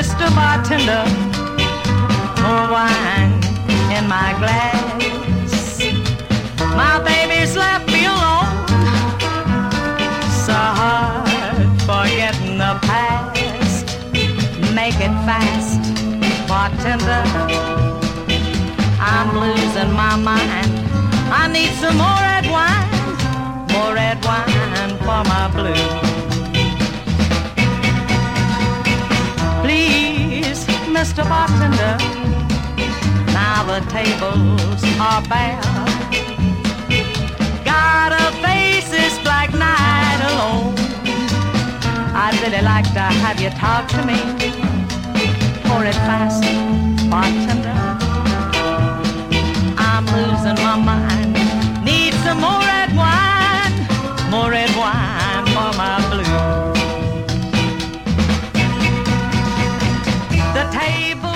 Mr. Bartender, more wine in my glass. My baby's left me alone, so hard forgetting the past. Make it fast, bartender, I'm losing my mind. I need some more red wine for my blues. Please, Mr. Bartender, now the tables are bare. Got a face this black night alone. I'd really like to have you talk to me. Pour it fast, bartender, I'm losing my mind. Need some more red wine for my blues. The table